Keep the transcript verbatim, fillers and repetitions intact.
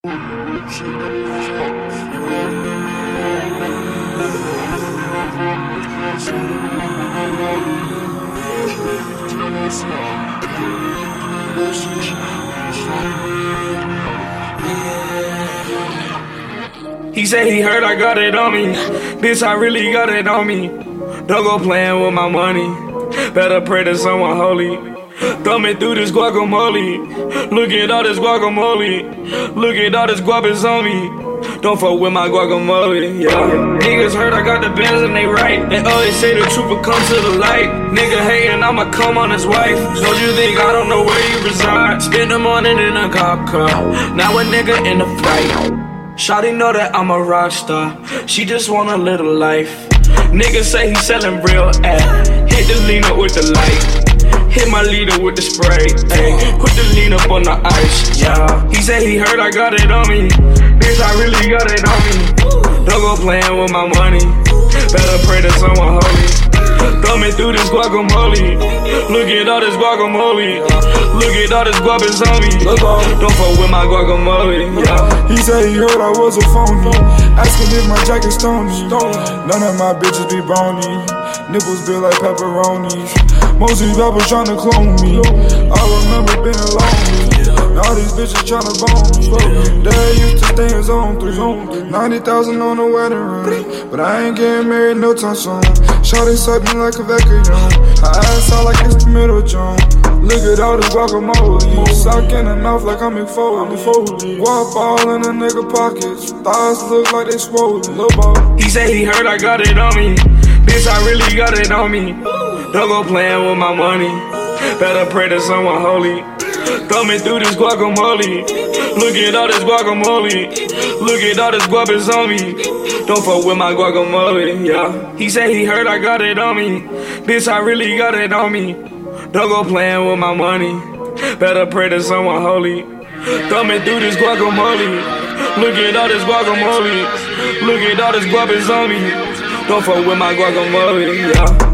He said he heard I got it on me. Bitch, I really got it on me. Don't go playing with my money. Better pray to someone holy. Thumbing through this guacamole. Look at all this guacamole. Look at all this guap is on me. Don't fuck with my guacamole, yeah. Niggas heard I got the bands and they right. They always say the truth will come to the light. Nigga hating, I'ma come on his wife. Don't you think I don't know where you reside? Spend the morning in a cop car. Now a nigga in the flight. Shawty know that I'm a rock star. She just want a little life. Niggas say he selling real ass. Hit the lean up with the light. Hit my leader with the spray. Ay, put the lean up on the ice. Yeah. He said he heard I got it on me. Bitch, I really got it on me. Don't go playing with my money. Better pray to someone holy. Thumbing through this guacamole. Look at all this guacamole. Look at all this guap is on me. Don't fuck with my guacamole, yeah. He said he heard I was a phony. Asking if my jacket's stony. None of my bitches be bony. Nipples built like pepperonis. Most of these rappers tryna clone me. I remember being lonely. Now these bitches tryna bone me. Dad used to stay in zone three. ninety thousand on the wedding ring. But I ain't getting married no time soon. Shawty suck me like a vacuum. Her ass out like it's the middle of June. Look at all this guacamole. Sock in the mouth like I'm McFoley. Guap all in a nigga pockets. Thighs look like they swollen. Lil' ball. He said he heard I got it on me. Bitch, I really got it on me. Don't go playing with my money. Better pray to someone holy. Thumbing through this guacamole. Look at all this guacamole. Look at all this guap is on me. Don't fuck with my guacamole, yeah. He said he heard I got it on me. Bitch, I really got it on me. Don't go playing with my money. Better pray to someone holy. Thumbing through this guacamole. Look at all this guacamole. Look at all this guap is on me. Don't fuck with my guacamole, yeah.